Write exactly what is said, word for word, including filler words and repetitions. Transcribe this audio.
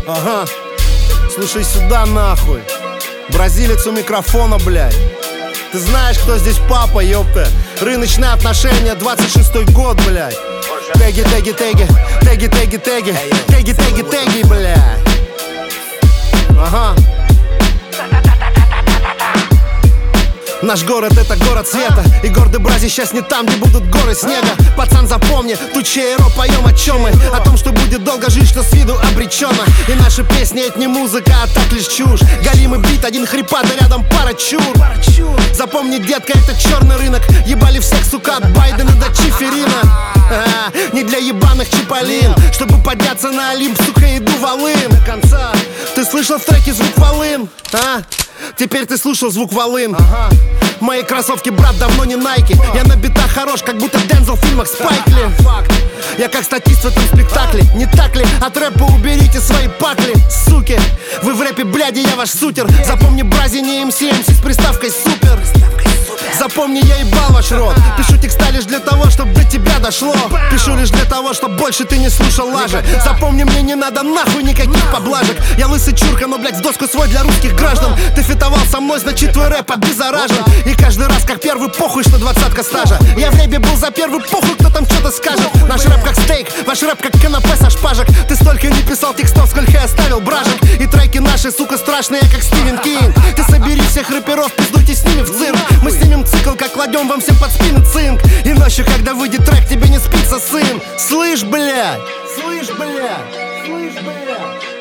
Ага, слушай сюда нахуй. Бразилец у микрофона, блядь. Ты знаешь, кто здесь папа, ёпта? Рыночные отношения, двадцать шестой год, блядь. Теги, теги, теги, теги, теги, теги, теги, теги, теги, блядь. Ага. Наш город — это город света, и гордый Бразил сейчас не там, где будут горы снега. Пацан, запомни, тут чейро, поем о чем мы. О том, что будет долго жить, что с виду обреченно. И наши песни — это не музыка, а так лишь чушь. Галимый бит, один хрипат, а рядом пара чур. Запомни, детка, это черный рынок. Ебали всех, сука, от Байдена до Чиферина. А, не для ебаных чиполин. Чтобы подняться на Олимп, сука, иду волын. До конца. Ты слышал в треке звук волын? А? Теперь ты слушал звук волын. Ага. Мои кроссовки, брат, давно не Найки. Я на битах хорош, как будто Дензел в фильмах Спайкли. Я как статист в этом спектакле, не так ли? От рэпа уберите свои пакли, суки. Вы в рэпе, бляди, я ваш сутер. Запомни, Брази не эм си, эм си с приставкой супер. Запомни, я ебал ваш рот. Пишу текста лишь для того, чтобы до тебя дошло. Пишу лишь для того, чтобы больше ты не слушал лажи. Запомни, мне не надо нахуй никаких поблажек. Я лысый чурка, но, блядь, в доску свой для русских граждан. Ты фитовал со мной, значит твой рэп обеззаражен. И каждый раз как первый, похуй, что двадцатка стажа. Я в рэпе был за первый, похуй, кто там что-то скажет. Наш рэп как стейк, ваш рэп как канапе со шпажек. Ты столько не писал текстов, сколько я оставил бражек. И треки наши, сука, страшные, как Стивен Кинг. Ты собери всех рэперов, пиздуйте с ними в цирк. Мы снимем цикл, как кладем вам всем под спины цинк. И ночью, когда выйдет трек, тебе не спится, сын. Слышь, блядь, слышь, блядь, слышь, блядь.